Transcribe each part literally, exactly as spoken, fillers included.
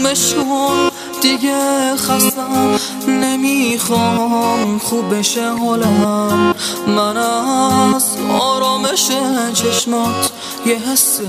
ولش کن دیگه خستم، نمیخوام خوب بشه حالم. من از آرامش چشمات یه حس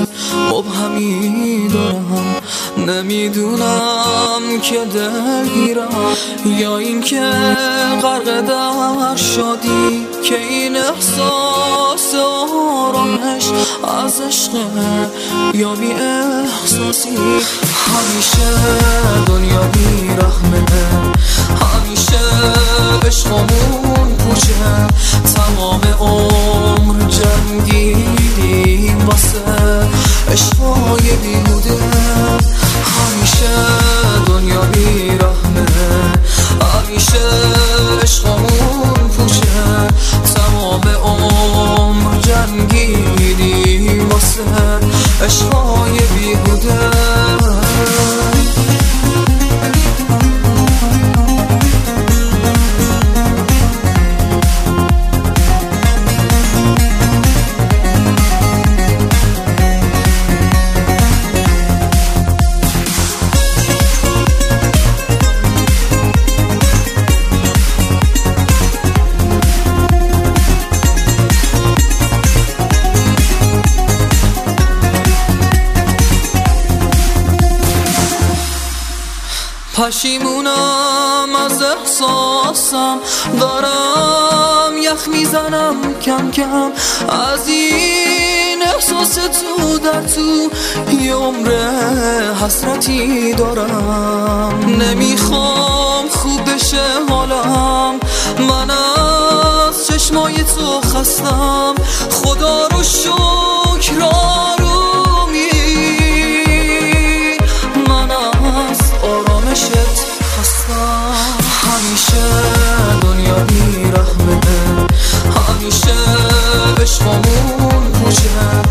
مبهمی دارم، نمیدونم که دلگیرم یا این که غرق در شادی، که این احساس آرامش از عشق یا بی احساسی. همیشه دنیا بی رحمه، همیشه عشقمون پوچه، تمام عمر جنگیدیم واسه عشقای بیهوده. همیشه دنیا بی رحمه، همیشه عشقمون پوچه، تمام عمر جنگیدیم واسه عشقای بیهوده. پشیمونم از احساسم، دارم یخ میزنم کم کم از این احساس تو در تو. یه عمر حسرتی دارم، نمیخوام خوب بشه حالم. من از چشمای تو خستم، خدا رو شکر آرومی. من از آرامشت خستم، همیشه دنیا بی رحمه، همیشه عشقمون پوچه،